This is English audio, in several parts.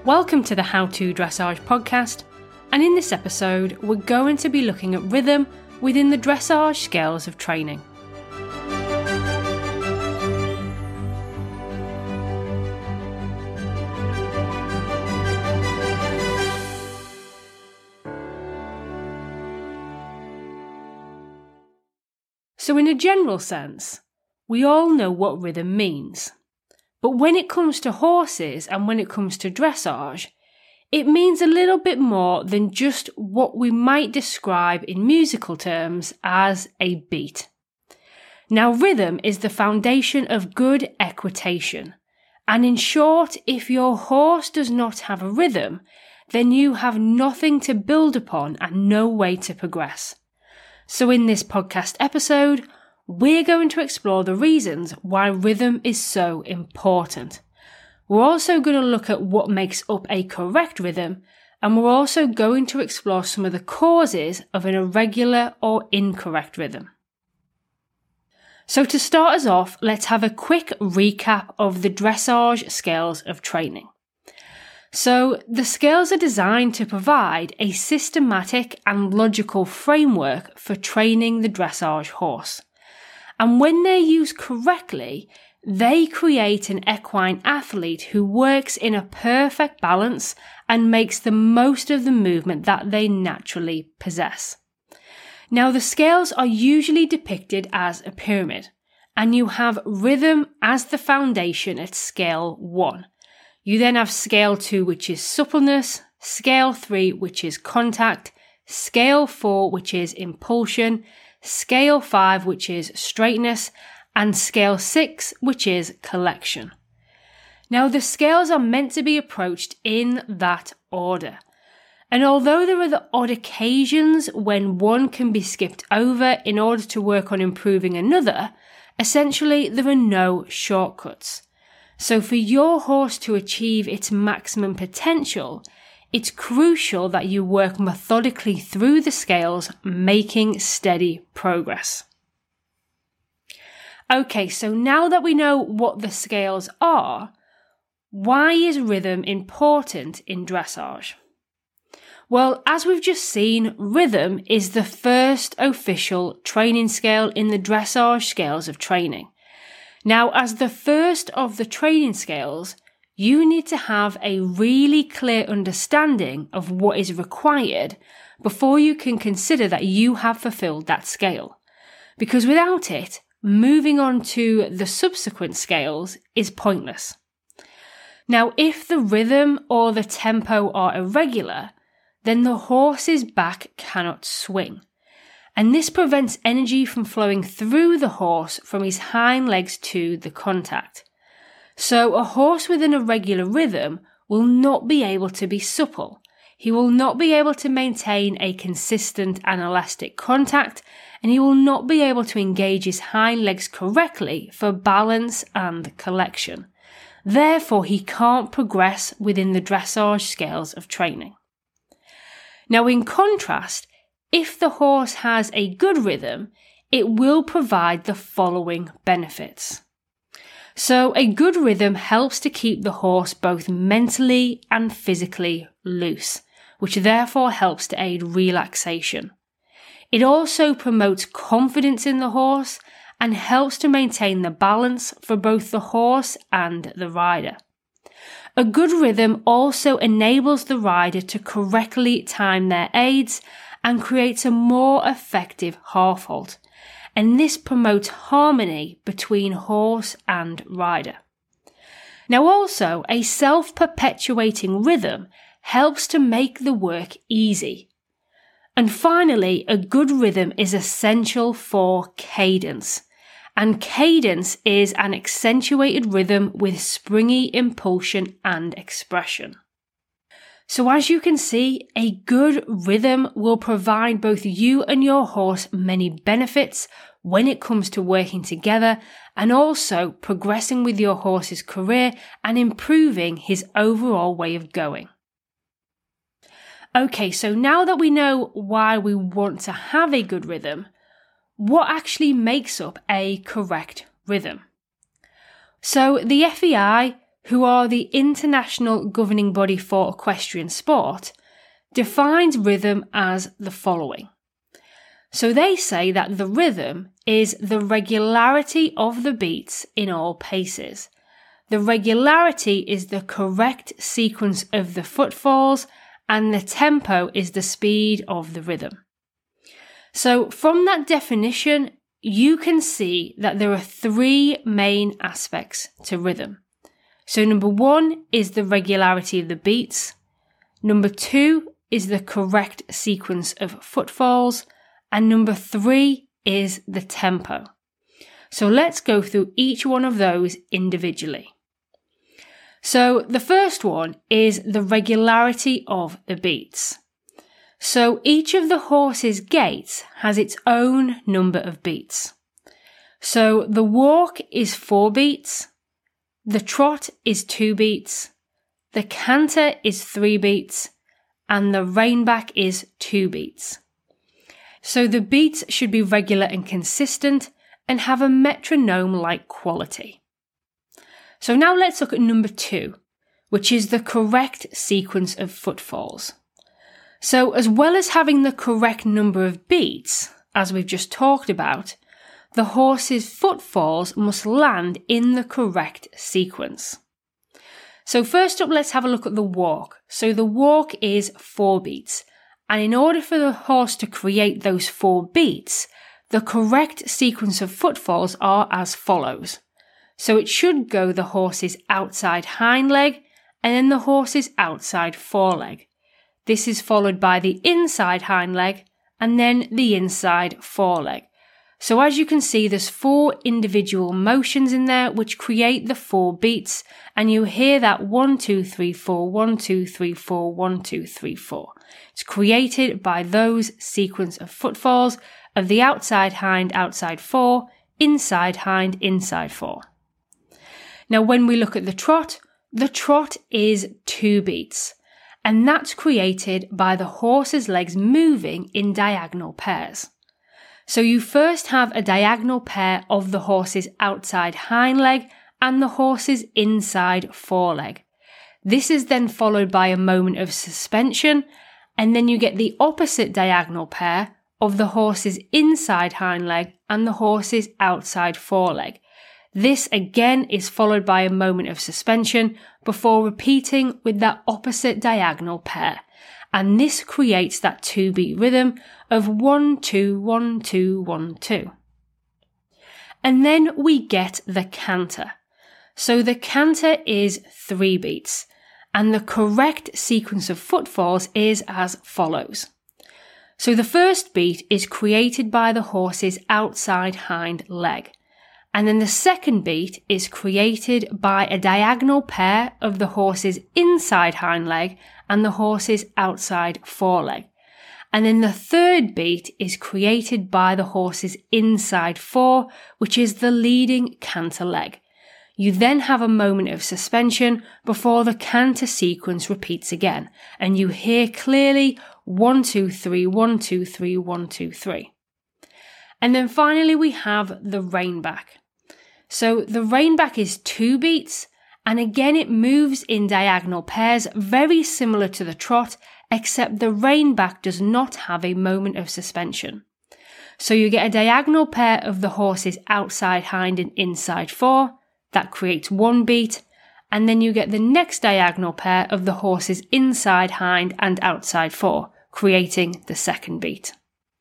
Welcome to the How to Dressage podcast, and in this episode we're going to be looking at rhythm within the dressage scales of training. So in a general sense, we all know what rhythm means. But when it comes to horses and when it comes to dressage, it means a little bit more than just what we might describe in musical terms as a beat. Now, rhythm is the foundation of good equitation. And in short, if your horse does not have a rhythm, then you have nothing to build upon and no way to progress. So in this podcast episode, we're going to explore the reasons why rhythm is so important. We're also going to look at what makes up a correct rhythm, and we're also going to explore some of the causes of an irregular or incorrect rhythm. So to start us off, let's have a quick recap of the dressage scales of training. So the scales are designed to provide a systematic and logical framework for training the dressage horse. And when they're used correctly, they create an equine athlete who works in a perfect balance and makes the most of the movement that they naturally possess. Now, the scales are usually depicted as a pyramid, and you have rhythm as the foundation at scale 1. You then have scale 2, which is suppleness, scale 3, which is contact, scale 4, which is impulsion, scale 5, which is straightness, and scale 6, which is collection. Now, the scales are meant to be approached in that order. And although there are the odd occasions when one can be skipped over in order to work on improving another, essentially there are no shortcuts. So for your horse to achieve its maximum potential, it's crucial that you work methodically through the scales, making steady progress. Okay, so now that we know what the scales are, why is rhythm important in dressage? Well, as we've just seen, rhythm is the first official training scale in the dressage scales of training. Now, as the first of the training scales, you need to have a really clear understanding of what is required before you can consider that you have fulfilled that scale. Because without it, moving on to the subsequent scales is pointless. Now, if the rhythm or the tempo are irregular, then the horse's back cannot swing. And this prevents energy from flowing through the horse from his hind legs to the contact. So a horse with an irregular rhythm will not be able to be supple. He will not be able to maintain a consistent and elastic contact, and he will not be able to engage his hind legs correctly for balance and collection. Therefore, he can't progress within the dressage scales of training. Now, in contrast, if the horse has a good rhythm, it will provide the following benefits. So a good rhythm helps to keep the horse both mentally and physically loose, which therefore helps to aid relaxation. It also promotes confidence in the horse and helps to maintain the balance for both the horse and the rider. A good rhythm also enables the rider to correctly time their aids and creates a more effective half halt. And this promotes harmony between horse and rider. Now also, a self-perpetuating rhythm helps to make the work easy. And finally, a good rhythm is essential for cadence. And cadence is an accentuated rhythm with springy impulsion and expression. So as you can see, a good rhythm will provide both you and your horse many benefits when it comes to working together and also progressing with your horse's career and improving his overall way of going. Okay, so now that we know why we want to have a good rhythm, what actually makes up a correct rhythm? So the FEI who are the international governing body for equestrian sport, defines rhythm as the following. So they say that the rhythm is the regularity of the beats in all paces. The regularity is the correct sequence of the footfalls, and the tempo is the speed of the rhythm. So from that definition, you can see that there are three main aspects to rhythm. So number one is the regularity of the beats. Number two is the correct sequence of footfalls. And number three is the tempo. So let's go through each one of those individually. So the first one is the regularity of the beats. So each of the horse's gaits has its own number of beats. So the walk is 4 beats, the trot is 2 beats, the canter is 3 beats, and the reinback is 2 beats. So the beats should be regular and consistent and have a metronome-like quality. So now let's look at number 2, which is the correct sequence of footfalls. So as well as having the correct number of beats, as we've just talked about, the horse's footfalls must land in the correct sequence. So first up, let's have a look at the walk. So the walk is 4 beats. And in order for the horse to create those 4 beats, the correct sequence of footfalls are as follows. So it should go the horse's outside hind leg and then the horse's outside foreleg. This is followed by the inside hind leg and then the inside foreleg. So as you can see, there's 4 individual motions in there which create the 4 beats, and you hear that 1, 2, 3, 4, 1, 2, 3, 4, 1, 2, 3, 4. It's created by those sequence of footfalls of the outside hind, outside 4, inside hind, inside 4. Now when we look at the trot is 2 beats, and that's created by the horse's legs moving in diagonal pairs. So you first have a diagonal pair of the horse's outside hind leg and the horse's inside foreleg. This is then followed by a moment of suspension, and then you get the opposite diagonal pair of the horse's inside hind leg and the horse's outside foreleg. This again is followed by a moment of suspension before repeating with that opposite diagonal pair. And this creates that 2-beat rhythm of 1, 2, 1, 2, 1, 2. And then we get the canter. So the canter is 3 beats, and the correct sequence of footfalls is as follows. So the first beat is created by the horse's outside hind leg. And then the second beat is created by a diagonal pair of the horse's inside hind leg and the horse's outside foreleg. And then the third beat is created by the horse's inside 4, which is the leading canter leg. You then have a moment of suspension before the canter sequence repeats again, and you hear clearly 1, 2, 3, 1, 2, 3, 1, 2, 3. And then finally we have the reinback. So the reinback is 2 beats, and again it moves in diagonal pairs very similar to the trot, except the reinback does not have a moment of suspension. So you get a diagonal pair of the horse's outside hind and inside 4, that creates 1 beat, and then you get the next diagonal pair of the horse's inside hind and outside 4, creating the second beat.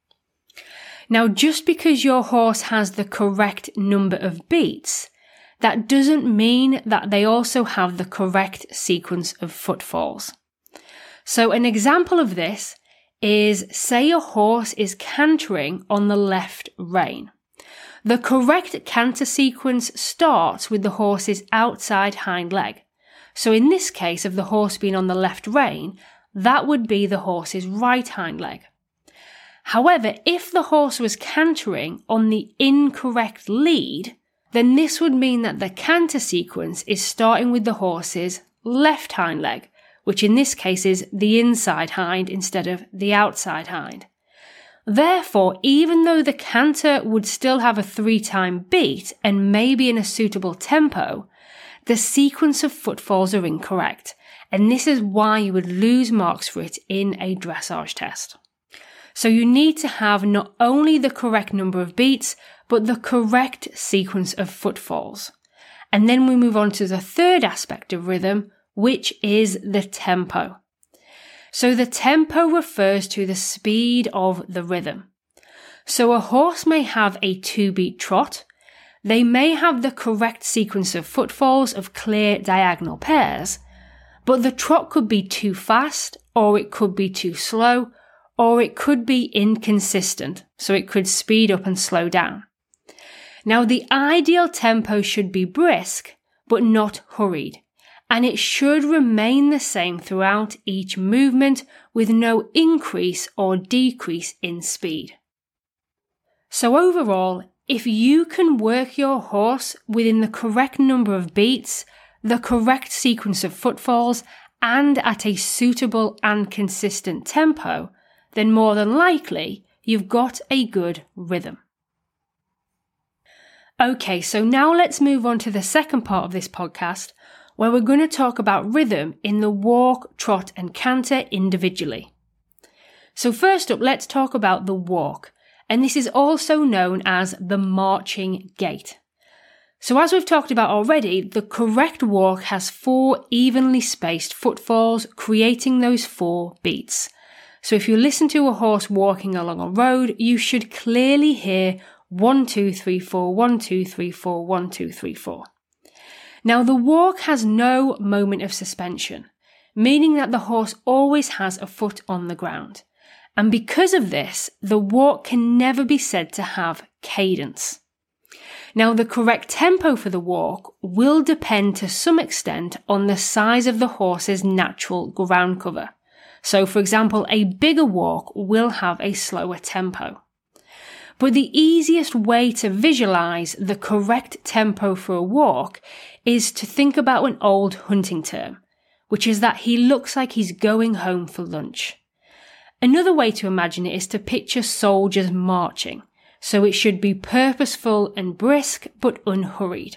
Now, just because your horse has the correct number of beats, that doesn't mean that they also have the correct sequence of footfalls. So an example of this is, say your horse is cantering on the left rein. The correct canter sequence starts with the horse's outside hind leg. So in this case of the horse being on the left rein, that would be the horse's right hind leg. However, if the horse was cantering on the incorrect lead, then this would mean that the canter sequence is starting with the horse's left hind leg, which in this case is the inside hind instead of the outside hind. Therefore, even though the canter would still have a 3-time beat and maybe in a suitable tempo, the sequence of footfalls are incorrect, and this is why you would lose marks for it in a dressage test. So you need to have not only the correct number of beats, but the correct sequence of footfalls. And then we move on to the third aspect of rhythm, which is the tempo. So the tempo refers to the speed of the rhythm. So a horse may have a 2-beat trot. They may have the correct sequence of footfalls of clear diagonal pairs, but the trot could be too fast, or it could be too slow, or it could be inconsistent, so it could speed up and slow down. Now, the ideal tempo should be brisk, but not hurried, and it should remain the same throughout each movement with no increase or decrease in speed. So overall, if you can work your horse within the correct number of beats, the correct sequence of footfalls, and at a suitable and consistent tempo, then more than likely you've got a good rhythm. Okay, so now let's move on to the second part of this podcast, where we're going to talk about rhythm in the walk, trot, and canter individually. So first up, let's talk about the walk, and this is also known as the marching gait. So as we've talked about already, the correct walk has 4 evenly spaced footfalls, creating those 4 beats. So if you listen to a horse walking along a road, you should clearly hear 1, 2, 3, 4, 1, 2, 3, 4, 1, 2, 3, 4. Now the walk has no moment of suspension, meaning that the horse always has a foot on the ground. And because of this, the walk can never be said to have cadence. Now the correct tempo for the walk will depend to some extent on the size of the horse's natural ground cover. So for example, a bigger walk will have a slower tempo. But the easiest way to visualize the correct tempo for a walk is to think about an old hunting term, which is that he looks like he's going home for lunch. Another way to imagine it is to picture soldiers marching, so it should be purposeful and brisk but unhurried.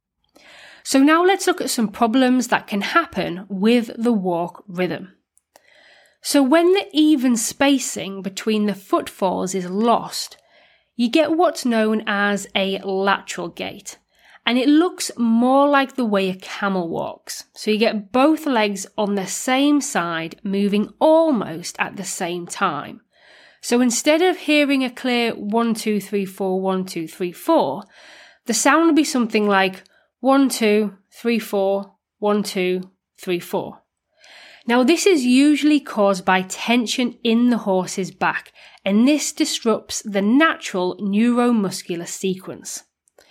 So now let's look at some problems that can happen with the walk rhythm. So when the even spacing between the footfalls is lost, you get what's known as a lateral gait, and it looks more like the way a camel walks. So you get both legs on the same side moving almost at the same time. So instead of hearing a clear 1, 2, 3, 4, 1, 2, 3, 4, the sound would be something like 1, 2, 3, 4, 1, 2, 3, 4. Now this is usually caused by tension in the horse's back, and this disrupts the natural neuromuscular sequence.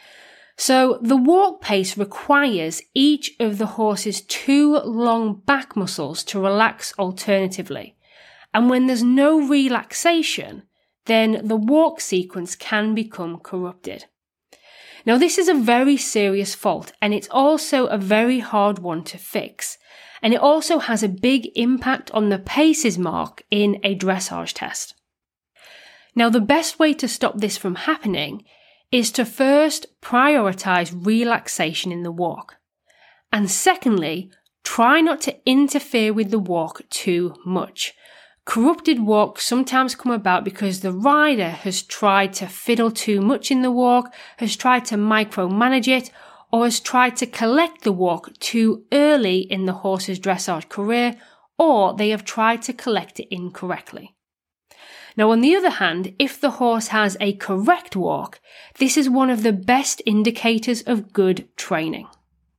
So the walk pace requires each of the horse's 2 long back muscles to relax alternatively. And when there's no relaxation, then the walk sequence can become corrupted. Now this is a very serious fault, and it's also a very hard one to fix. And it also has a big impact on the paces mark in a dressage test. Now the best way to stop this from happening is to first prioritize relaxation in the walk. And secondly, try not to interfere with the walk too much. Corrupted walks sometimes come about because the rider has tried to fiddle too much in the walk, has tried to micromanage it, or has tried to collect the walk too early in the horse's dressage career, or they have tried to collect it incorrectly. Now, on the other hand, if the horse has a correct walk, this is one of the best indicators of good training.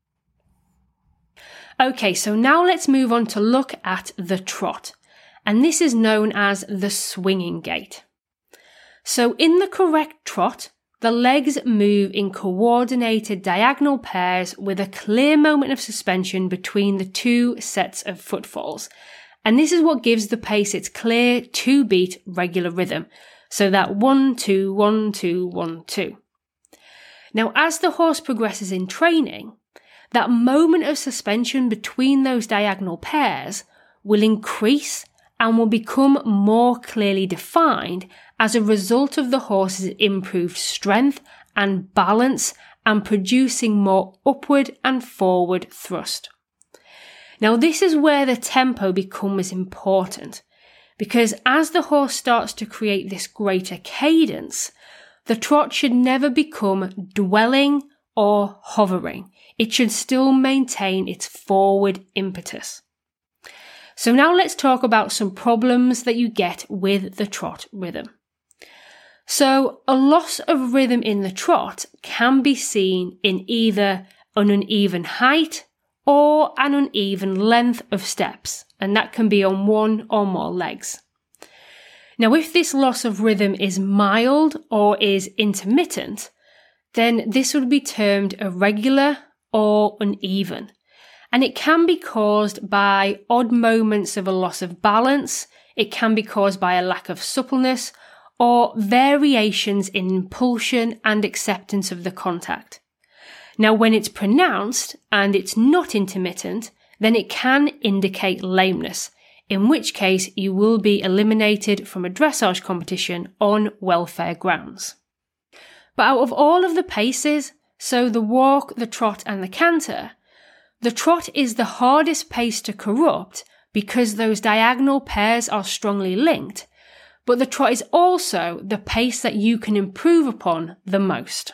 Okay, so now let's move on to look at the trot, and this is known as the swinging gait. So in the correct trot, the legs move in coordinated diagonal pairs with a clear moment of suspension between the 2 sets of footfalls. And this is what gives the pace its clear 2-beat regular rhythm. So that 1, 2, 1, 2, 1, 2. Now, as the horse progresses in training, that moment of suspension between those diagonal pairs will increase and will become more clearly defined as a result of the horse's improved strength and balance and producing more upward and forward thrust. Now this is where the tempo becomes important, because as the horse starts to create this greater cadence, the trot should never become dwelling or hovering. It should still maintain its forward impetus. So now let's talk about some problems that you get with the trot rhythm. So a loss of rhythm in the trot can be seen in either an uneven height or an uneven length of steps, and that can be on one or more legs. Now, if this loss of rhythm is mild or is intermittent, then this would be termed irregular or uneven, and it can be caused by odd moments of a loss of balance, it can be caused by a lack of suppleness, or variations in impulsion and acceptance of the contact. Now, when it's pronounced and it's not intermittent, then it can indicate lameness, in which case you will be eliminated from a dressage competition on welfare grounds. But out of all of the paces, so the walk, the trot and the canter, the trot is the hardest pace to corrupt because those diagonal pairs are strongly linked, but the trot is also the pace that you can improve upon the most.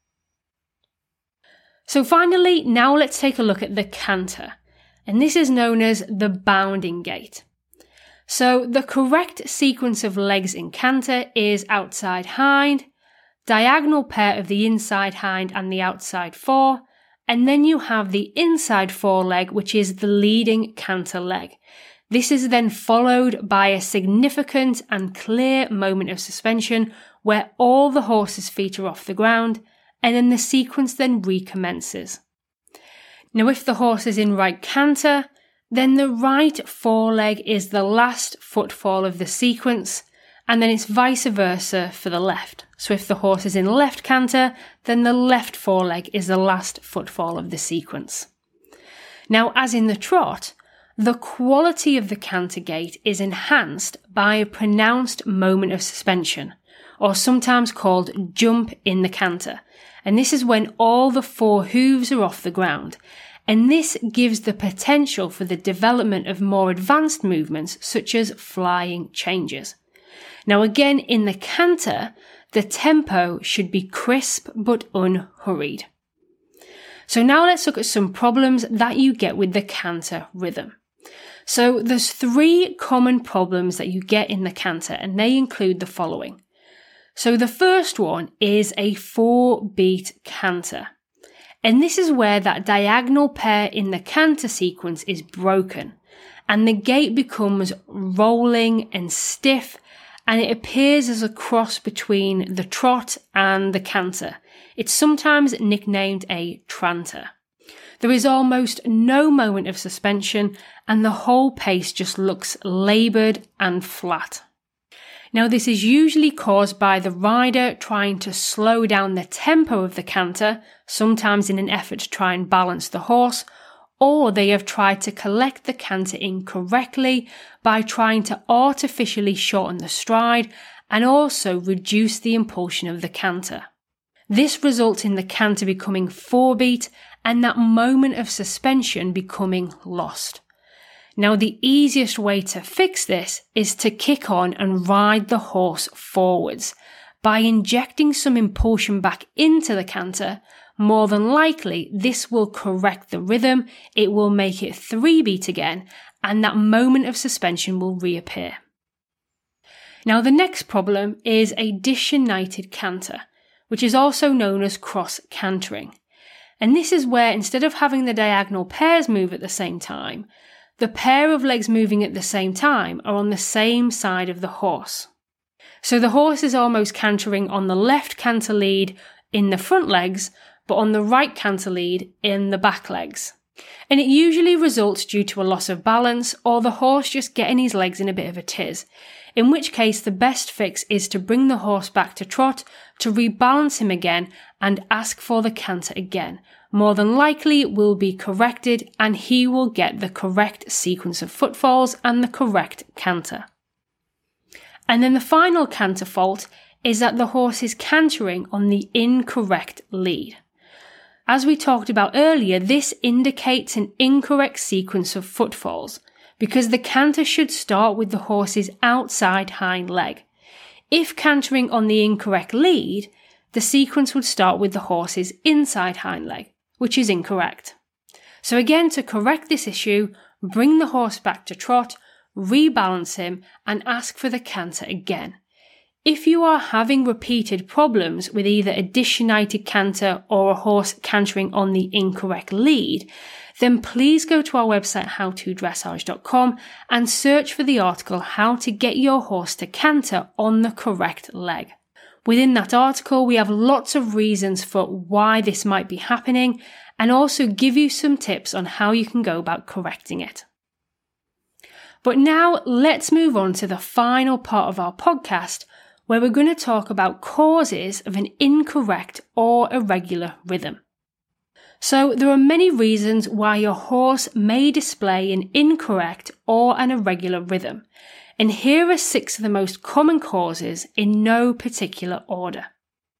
So finally, now let's take a look at the canter, and this is known as the bounding gait. So the correct sequence of legs in canter is outside hind, diagonal pair of the inside hind and the outside fore, and then you have the inside foreleg, which is the leading canter leg. This is then followed by a significant and clear moment of suspension where all the horse's feet are off the ground, and then the sequence then recommences. Now, if the horse is in right canter, then the right foreleg is the last footfall of the sequence, and then it's vice versa for the left. So if the horse is in left canter, then the left foreleg is the last footfall of the sequence. Now, as in the trot, the quality of the canter gait is enhanced by a pronounced moment of suspension, or sometimes called jump in the canter. And this is when all the four hooves are off the ground. And this gives the potential for the development of more advanced movements, such as flying changes. Now again, in the canter, the tempo should be crisp but unhurried. So now let's look at some problems that you get with the canter rhythm. So there's 3 common problems that you get in the canter, and they include the following. So the first one is a 4-beat canter. And this is where that diagonal pair in the canter sequence is broken, and the gait becomes rolling and stiff, and it appears as a cross between the trot and the canter. It's sometimes nicknamed a tranter. There is almost no moment of suspension, and the whole pace just looks laboured and flat. Now, this is usually caused by the rider trying to slow down the tempo of the canter, sometimes in an effort to try and balance the horse, or they have tried to collect the canter incorrectly by trying to artificially shorten the stride and also reduce the impulsion of the canter. This results in the canter becoming 4-beat and that moment of suspension becoming lost. Now, the easiest way to fix this is to kick on and ride the horse forwards. By injecting some impulsion back into the canter, more than likely this will correct the rhythm, it will make it 3-beat again, and that moment of suspension will reappear. Now, the next problem is a disunited canter, which is also known as cross cantering. And this is where, instead of having the diagonal pairs move at the same time, the pair of legs moving at the same time are on the same side of the horse. So the horse is almost cantering on the left canter lead in the front legs, but on the right canter lead in the back legs. And it usually results due to a loss of balance or the horse just getting his legs in a bit of a tiz, in which case the best fix is to bring the horse back to trot, to rebalance him again and ask for the canter again. More than likely it will be corrected and he will get the correct sequence of footfalls and the correct canter. And then the final canter fault is that the horse is cantering on the incorrect lead. As we talked about earlier, this indicates an incorrect sequence of footfalls because the canter should start with the horse's outside hind leg. If cantering on the incorrect lead, the sequence would start with the horse's inside hind leg, which is incorrect. So again, to correct this issue, bring the horse back to trot, rebalance him, and ask for the canter again. If you are having repeated problems with either a disunited canter or a horse cantering on the incorrect lead, then please go to our website howtodressage.com and search for the article How to Get Your Horse to Canter on the Correct Leg. Within that article, we have lots of reasons for why this might be happening and also give you some tips on how you can go about correcting it. But now let's move on to the final part of our podcast, where we're going to talk about causes of an incorrect or irregular rhythm. So there are many reasons why your horse may display an incorrect or an irregular rhythm, and here are 6 of the most common causes in no particular order.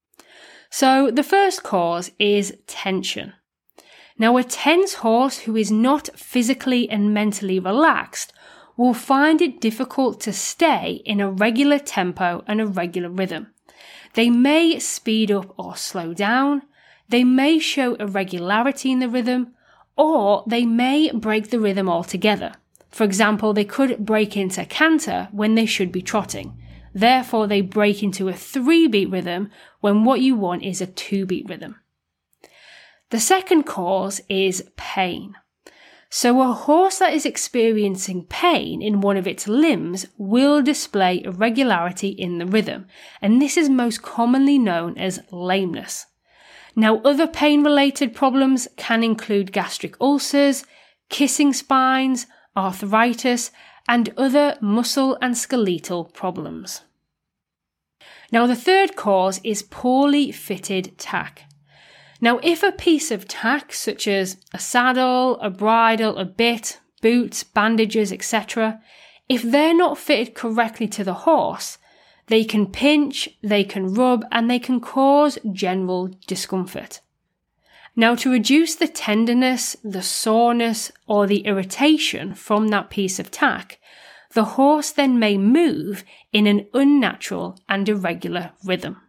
So the first cause is tension. Now, a tense horse who is not physically and mentally relaxed will find it difficult to stay in a regular tempo and a regular rhythm. They may speed up or slow down, they may show irregularity in the rhythm, or they may break the rhythm altogether. For example, they could break into canter when they should be trotting. Therefore, they break into a 3-beat rhythm when what you want is a 2-beat rhythm. The second cause is pain. So a horse that is experiencing pain in one of its limbs will display irregularity in the rhythm, and this is most commonly known as lameness. Now, other pain-related problems can include gastric ulcers, kissing spines, arthritis, and other muscle and skeletal problems. Now, the third cause is poorly fitted tack. Now, if a piece of tack, such as a saddle, a bridle, a bit, boots, bandages, etc., if they're not fitted correctly to the horse, they can pinch, they can rub, and they can cause general discomfort. Now, to reduce the tenderness, the soreness, or the irritation from that piece of tack, the horse then may move in an unnatural and irregular rhythm.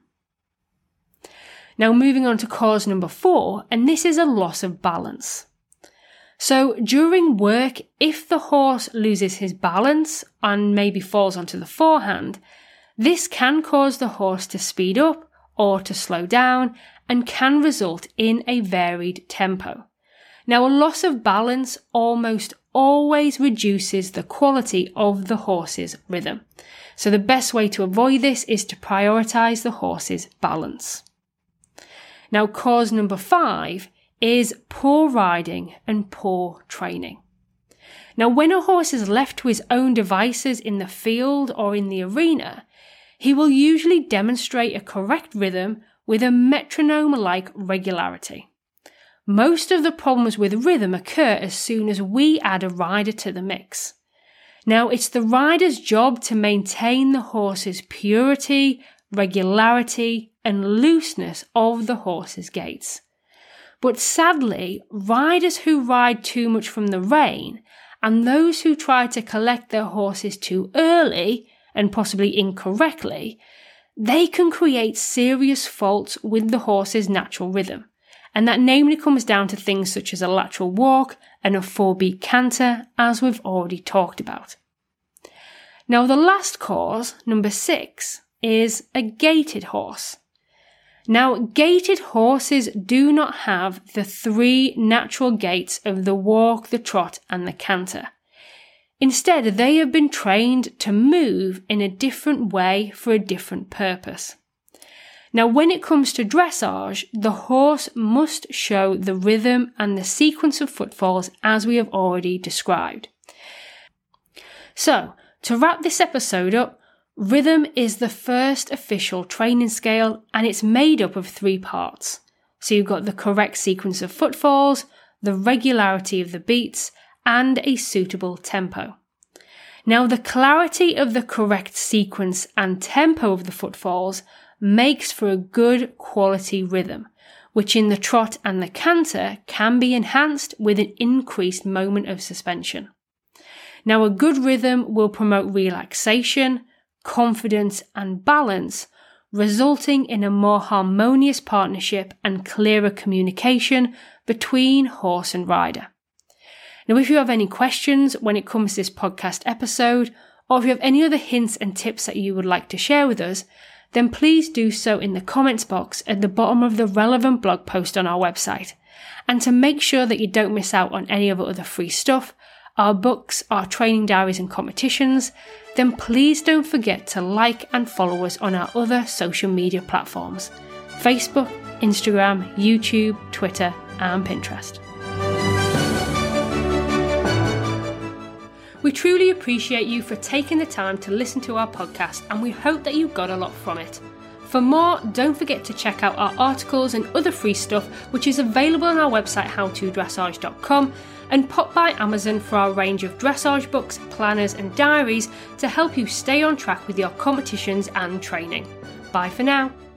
Now, moving on to cause number 4, and this is a loss of balance. So during work, if the horse loses his balance and maybe falls onto the forehand, this can cause the horse to speed up or to slow down and can result in a varied tempo. Now, a loss of balance almost always reduces the quality of the horse's rhythm. So the best way to avoid this is to prioritize the horse's balance. Now, cause number 5 is poor riding and poor training. Now, when a horse is left to his own devices in the field or in the arena, he will usually demonstrate a correct rhythm with a metronome-like regularity. Most of the problems with rhythm occur as soon as we add a rider to the mix. Now, it's the rider's job to maintain the horse's purity, regularity, and looseness of the horse's gaits. But sadly, riders who ride too much from the rein and those who try to collect their horses too early and possibly incorrectly, they can create serious faults with the horse's natural rhythm. And that namely comes down to things such as a lateral walk and a 4-beat canter, as we've already talked about. Now, the last cause, number 6, is a gaited horse. Now, gaited horses do not have the 3 natural gaits of the walk, the trot, and the canter. Instead, they have been trained to move in a different way for a different purpose. Now, when it comes to dressage, the horse must show the rhythm and the sequence of footfalls as we have already described. So, to wrap this episode up, rhythm is the first official training scale, and it's made up of 3 parts. So you've got the correct sequence of footfalls, the regularity of the beats, and a suitable tempo. Now, the clarity of the correct sequence and tempo of the footfalls makes for a good quality rhythm, which in the trot and the canter can be enhanced with an increased moment of suspension. Now, a good rhythm will promote relaxation, confidence, and balance, resulting in a more harmonious partnership and clearer communication between horse and rider. Now, if you have any questions when it comes to this podcast episode, or if you have any other hints and tips that you would like to share with us, then please do so in the comments box at the bottom of the relevant blog post on our website. And to make sure that you don't miss out on any of our other free stuff, our books, our training diaries and competitions, then please don't forget to like and follow us on our other social media platforms: Facebook, Instagram, YouTube, Twitter and Pinterest. We truly appreciate you for taking the time to listen to our podcast, and we hope that you got a lot from it. For more, don't forget to check out our articles and other free stuff, which is available on our website howtodressage.com, and pop by Amazon for our range of dressage books, planners and diaries to help you stay on track with your competitions and training. Bye for now.